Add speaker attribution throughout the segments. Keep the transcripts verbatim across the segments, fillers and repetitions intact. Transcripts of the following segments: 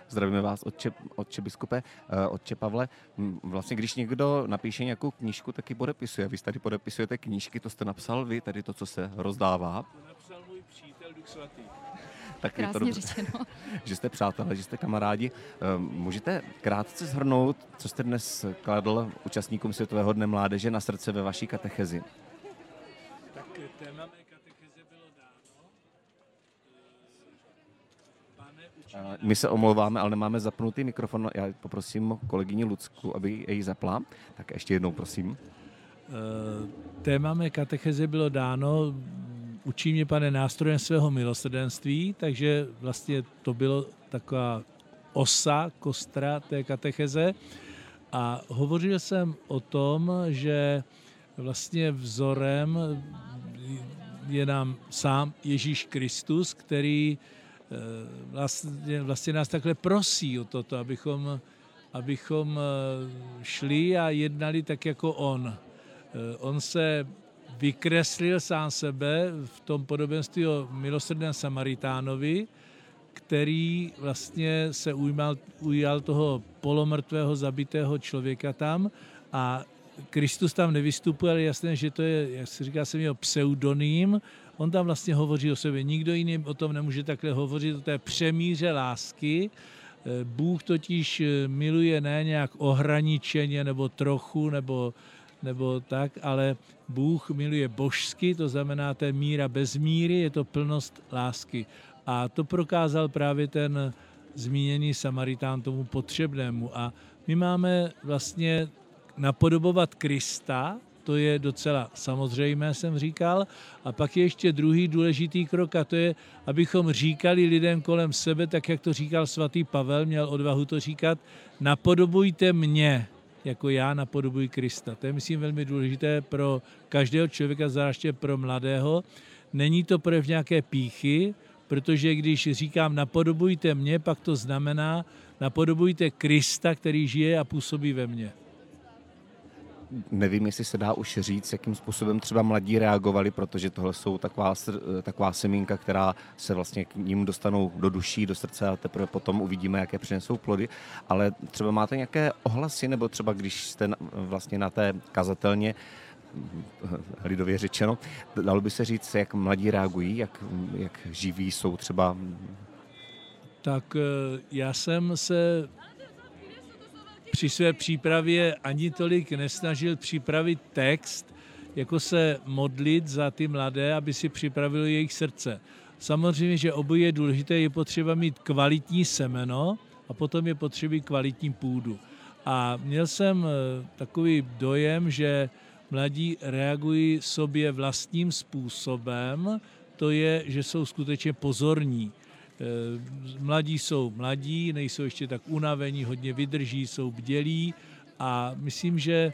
Speaker 1: Zdravíme vás, otče, otče biskupe, otče Pavle. Vlastně, když někdo napíše nějakou knížku, tak ji podepisuje. Vy tady podepisujete knížky, to jste napsal vy, tady to, co se rozdává.
Speaker 2: To napsal můj přítel Duch Svatý.
Speaker 1: Tak
Speaker 3: Krásně
Speaker 1: je to dobře,
Speaker 3: řečeno.
Speaker 1: že jste přátelé, že jste kamarádi. Můžete krátce shrnout, co jste dnes kladl účastníkům Světového dne mládeže na srdce ve vaší katechezi?
Speaker 2: Tak téma mé katecheze bylo dáno. Pane, učiní
Speaker 1: My se omlouváme, ale nemáme zapnutý mikrofon. Já poprosím kolegyni Lucku, aby jej zapla. Tak ještě jednou, prosím.
Speaker 2: Téma mé katecheze bylo dáno, učí mě, Pane, nástrojem svého milosrdenství, takže vlastně to bylo taková osa, kostra té katecheze. A hovořil jsem o tom, že vlastně vzorem je nám sám Ježíš Kristus, který vlastně, vlastně nás takhle prosí o toto, abychom, abychom šli a jednali tak jako on. On se vykreslil sám sebe v tom podobenství o milosrdném Samaritánovi, který vlastně se ujímal, ujal toho polomrtvého zabitého člověka tam a Kristus tam nevystupuje, ale jasné, že to je, jak se říká, jsem jeho pseudonym. On tam vlastně hovoří o sobě. Nikdo jiný o tom nemůže takhle hovořit, o té přemíře lásky. Bůh totiž miluje ne nějak ohraničeně nebo trochu, nebo nebo tak, ale Bůh miluje božsky, to znamená té míra bez míry, je to plnost lásky. A to prokázal právě ten zmíněný Samaritán tomu potřebnému. A my máme vlastně napodobovat Krista, to je docela samozřejmé, jsem říkal. A pak je ještě druhý důležitý krok a to je, abychom říkali lidem kolem sebe, tak jak to říkal svatý Pavel, měl odvahu to říkat, napodobujte mě, jako já napodobuji Krista. To je, myslím, velmi důležité pro každého člověka, zvláště pro mladého. Není to projev nějaké pýchy, protože když říkám napodobujte mě, pak to znamená napodobujte Krista, který žije a působí ve mně.
Speaker 1: Nevím, jestli se dá už říct, jakým způsobem třeba mladí reagovali, protože tohle jsou taková, taková semínka, která se vlastně k ním dostanou do duší, do srdce a teprve potom uvidíme, jaké přinesou plody. Ale třeba máte nějaké ohlasy, nebo třeba když jste vlastně na té kazatelně, lidově řečeno, dalo by se říct, jak mladí reagují, jak, jak živí jsou třeba?
Speaker 2: Tak já jsem se při své přípravě ani tolik nesnažil připravit text, jako se modlit za ty mladé, aby si připravili jejich srdce. Samozřejmě, že oboje je důležité, je potřeba mít kvalitní semeno a potom je potřeba kvalitní půdu. A měl jsem takový dojem, že mladí reagují sobě vlastním způsobem, to je, že jsou skutečně pozorní. Mladí jsou mladí, nejsou ještě tak unavení, hodně vydrží, jsou bdělí a myslím, že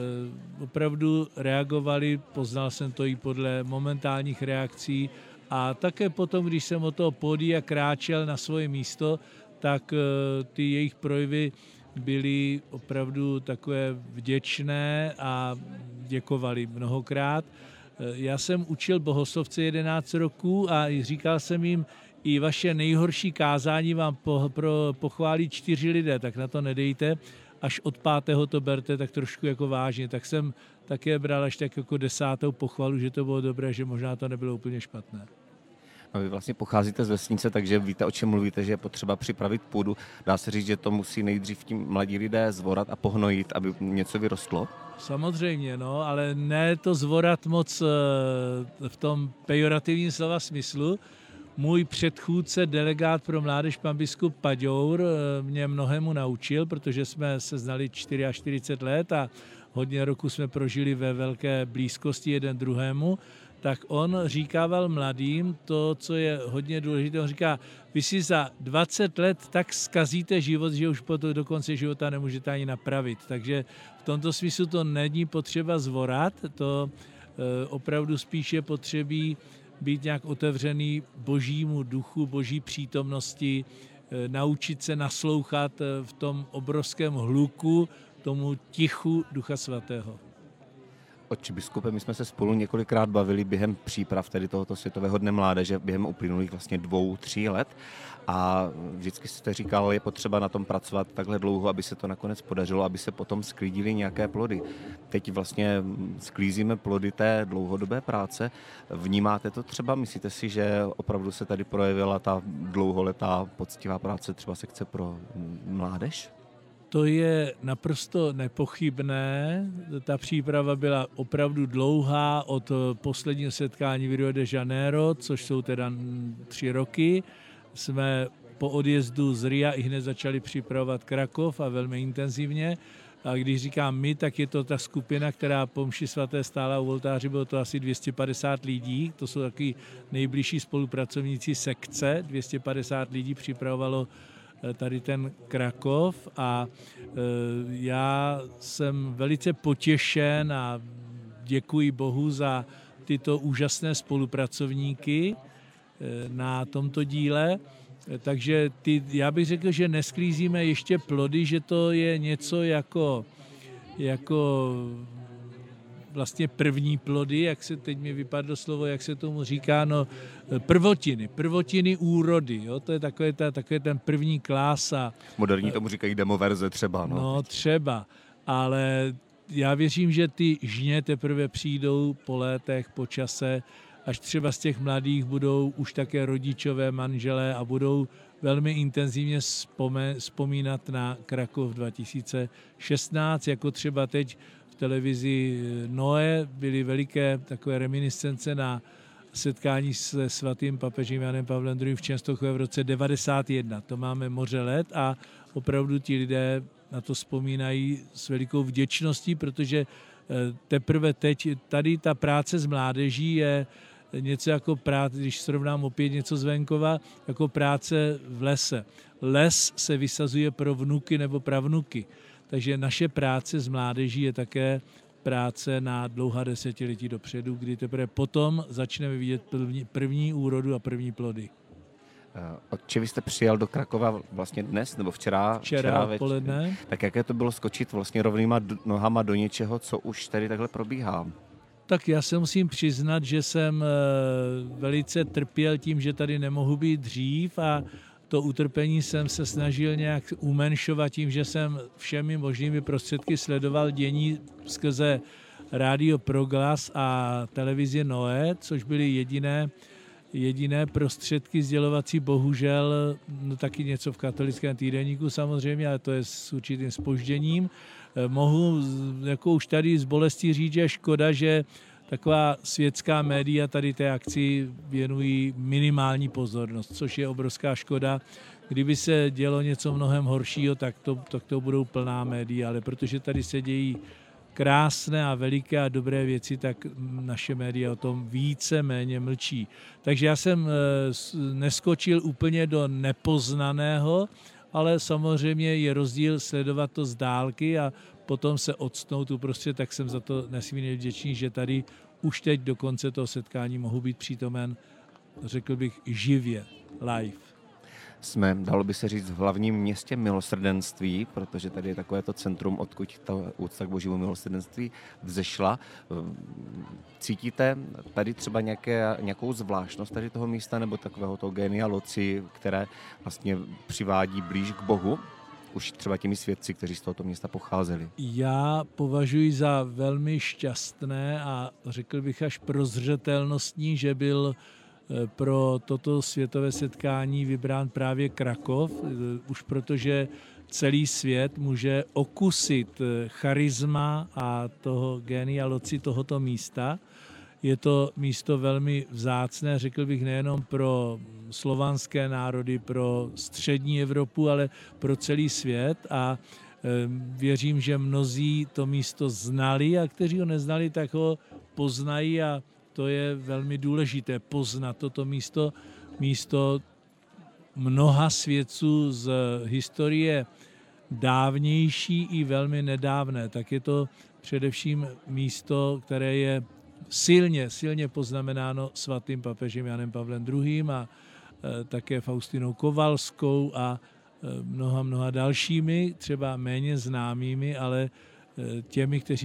Speaker 2: opravdu reagovali, poznal jsem to i podle momentálních reakcí a také potom, když jsem od toho pódia kráčel na svoje místo, tak ty jejich projevy byly opravdu takové vděčné a děkovali mnohokrát. Já jsem učil bohoslovce jedenáct roků a říkal jsem jim, i vaše nejhorší kázání vám po, pro, pochválí čtyři lidé, tak na to nedejte, až od pátého to berte tak trošku jako vážně. Tak jsem také bral až tak jako desátou pochvalu, že to bylo dobré, že možná to nebylo úplně špatné.
Speaker 1: A vy vlastně pocházíte z vesnice, takže víte, o čem mluvíte, že je potřeba připravit půdu. Dá se říct, že to musí nejdřív tím mladí lidé zvorat a pohnojit, aby něco vyrostlo?
Speaker 2: Samozřejmě, no, ale ne to zvorat moc v tom pejorativním slova smyslu. Můj předchůdce, delegát pro mládež, pan biskup Paďour, mě mnohému naučil, protože jsme se znali čtyřicet čtyři let a hodně roku jsme prožili ve velké blízkosti jeden druhému, tak on říkával mladým to, co je hodně důležité. On říká, vy si za dvacet let tak zkazíte život, že už po to do konce života nemůžete ani napravit. Takže v tomto smyslu to není potřeba zvorat, to e, opravdu spíše potřebí být nějak otevřený božímu duchu, boží přítomnosti, naučit se naslouchat v tom obrovském hluku, tomu tichu Ducha Svatého.
Speaker 1: Otče biskupe, my jsme se spolu několikrát bavili během příprav tedy tohoto Světového dne mládeže, během uplynulých vlastně dvou, tří let. A vždycky jste říkal, je potřeba na tom pracovat takhle dlouho, aby se to nakonec podařilo, aby se potom sklídily nějaké plody. Teď vlastně sklízíme plody té dlouhodobé práce. Vnímáte to třeba? Myslíte si, že opravdu se tady projevila ta dlouholetá poctivá práce třeba sekce pro mládež?
Speaker 2: To je naprosto nepochybné. Ta příprava byla opravdu dlouhá od posledního setkání v Rio de Janeiro, což jsou teda tři roky. Jsme po odjezdu z Ria i hned začali připravovat Krakov a velmi intenzivně. A když říkám my, tak je to ta skupina, která po mši svaté stála u oltáře, bylo to asi dvě stě padesát lidí. To jsou taky nejbližší spolupracovníci sekce. dvě stě padesát lidí připravovalo tady ten Krakov a já jsem velice potěšen a děkuji Bohu za tyto úžasné spolupracovníky na tomto díle. Takže ty, já bych řekl, že nesklízíme ještě plody, že to je něco jako, jako vlastně první plody, jak se teď mi vypadlo slovo, jak se tomu říká, no prvotiny, prvotiny úrody, jo, to je takové, ta, takové ten první klás. A,
Speaker 1: moderní tomu říkají demoverze třeba. No,
Speaker 2: no třeba, ale já věřím, že ty žně teprve přijdou po létech, po čase, až třeba z těch mladých budou už také rodičové, manželé a budou velmi intenzivně vzpomínat na Krakov dva tisíce šestnáct, jako třeba teď v televizi Noe byly veliké takové reminiscence na setkání se svatým papežem Janem Pavlem druhým v Čenstochově v roce devadesát jedna. To máme moře let a opravdu ti lidé na to vzpomínají s velikou vděčností, protože teprve teď tady ta práce s mládeží je něco jako práce, když srovnám opět něco z venkova, jako práce v lese. Les se vysazuje pro vnuky nebo pravnuky, takže naše práce s mládeží je také práce na dlouhá desetiletí dopředu, kdy teprve potom začneme vidět první, první úrodu a první plody.
Speaker 1: Otče, vy jste přijel do Krakova vlastně dnes, nebo včera?
Speaker 2: Včera odpoledne.
Speaker 1: Tak jaké to bylo skočit vlastně rovnýma nohama do něčeho, co už tady takhle probíhá?
Speaker 2: Tak já se musím přiznat, že jsem velice trpěl tím, že tady nemohu být dřív a to utrpení jsem se snažil nějak umenšovat tím, že jsem všemi možnými prostředky sledoval dění skrze rádio Proglas a televizi Noe, což byly jediné, jediné prostředky sdělovací, bohužel, no taky něco v katolickém týdeníku samozřejmě, ale to je s určitým zpožděním. Mohu jako už tady z bolesti říct, že je škoda, že taková světská média tady té akci věnují minimální pozornost, což je obrovská škoda. Kdyby se dělo něco mnohem horšího, tak to, tak to budou plná média, ale protože tady se dějí krásné a veliké a dobré věci, tak naše média o tom více méně mlčí. Takže já jsem neskočil úplně do nepoznaného, ale samozřejmě je rozdíl sledovat to z dálky a potom se odstnout uprostřed, tak jsem za to nesmírně vděčný, že tady už teď do konce toho setkání mohu být přítomen, řekl bych, živě, live.
Speaker 1: Jsme, dalo by se říct, v hlavním městě milosrdenství, protože tady je takové to centrum, odkud ta úcta k božímu milosrdenství vzešla. Cítíte tady třeba nějaké, nějakou zvláštnost tady toho místa nebo takového toho genia loci, které vlastně přivádí blíž k Bohu? Už třeba těmi svědci, kteří z tohoto města pocházeli.
Speaker 2: Já považuji za velmi šťastné a řekl bych až prozřetelnostní, že byl pro toto světové setkání vybrán právě Krakov, už protože celý svět může okusit charisma a toho genia loci tohoto místa. Je to místo velmi vzácné, řekl bych, nejenom pro slovanské národy, pro střední Evropu, ale pro celý svět a věřím, že mnozí to místo znali a kteří ho neznali, tak ho poznají a to je velmi důležité poznat toto místo, místo mnoha svědců z historie dávnější i velmi nedávné. Tak je to především místo, které je silně, silně poznamenáno svatým papežem Janem Pavlem druhým a e, také Faustinou Kovalskou a e, mnoha, mnoha dalšími, třeba méně známými, ale e, těmi, kteří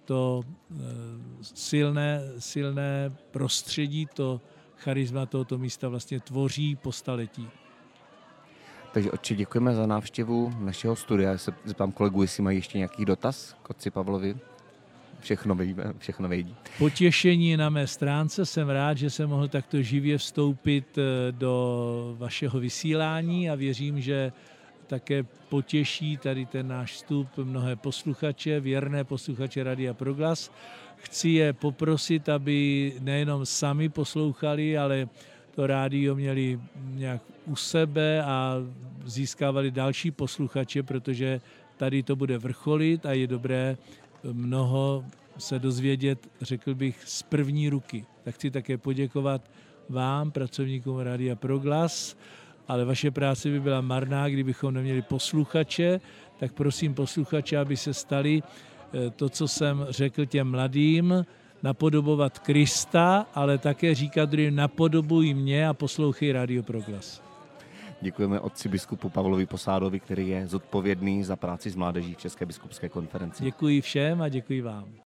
Speaker 2: to silné, silné prostředí, to charisma tohoto místa vlastně tvoří po staletí.
Speaker 1: Takže otče, děkujeme za návštěvu našeho studia. Já se zeptám kolegu, jestli mají ještě nějaký dotaz k otci Pavlovi. Všechno víme, všechno vědí.
Speaker 2: Potěšení na mé stránce. Jsem rád, že jsem mohl takto živě vstoupit do vašeho vysílání a věřím, že také potěší tady ten náš vstup mnohé posluchače, věrné posluchače Radia Proglas. Chci je poprosit, aby nejenom sami poslouchali, ale to rádio měli nějak u sebe a získávali další posluchače, protože tady to bude vrcholit a je dobré mnoho se dozvědět, řekl bych, z první ruky. Tak chci také poděkovat vám, pracovníkům Radia Proglas, ale vaše práce by byla marná, kdybychom neměli posluchače, tak prosím posluchače, aby se stali to, co jsem řekl těm mladým, napodobovat Krista, ale také říkat druhým, napodobuj mě a poslouchej Radio Proglas.
Speaker 1: Děkujeme otci biskupu Pavlovi Posádovi, který je zodpovědný za práci s mládeží v České biskupské konferenci.
Speaker 2: Děkuji všem a děkuji vám.